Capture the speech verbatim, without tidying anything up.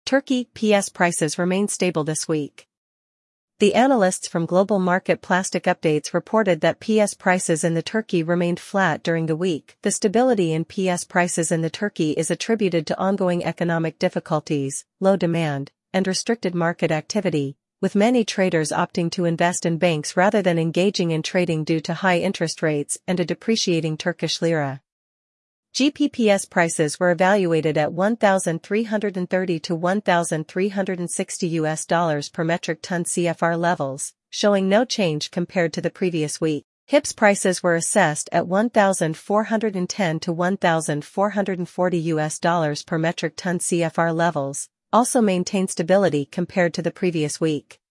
Turkey P S prices remain stable this week. The analysts from Global Market Plastic Updates reported that P S prices in the Turkey remained flat during the week. The stability in P S prices in the Turkey is attributed to ongoing economic difficulties, low demand, and restricted market activity, with many traders opting to invest in banks rather than engaging in trading due to high interest rates and a depreciating Turkish lira. G P P S prices were evaluated at one thousand three hundred thirty to one thousand three hundred sixty U S dollars per metric ton C F R levels, showing no change compared to the previous week. H I P S prices were assessed at one thousand four hundred ten to one thousand four hundred forty U S dollars per metric ton C F R levels, also maintained stability compared to the previous week.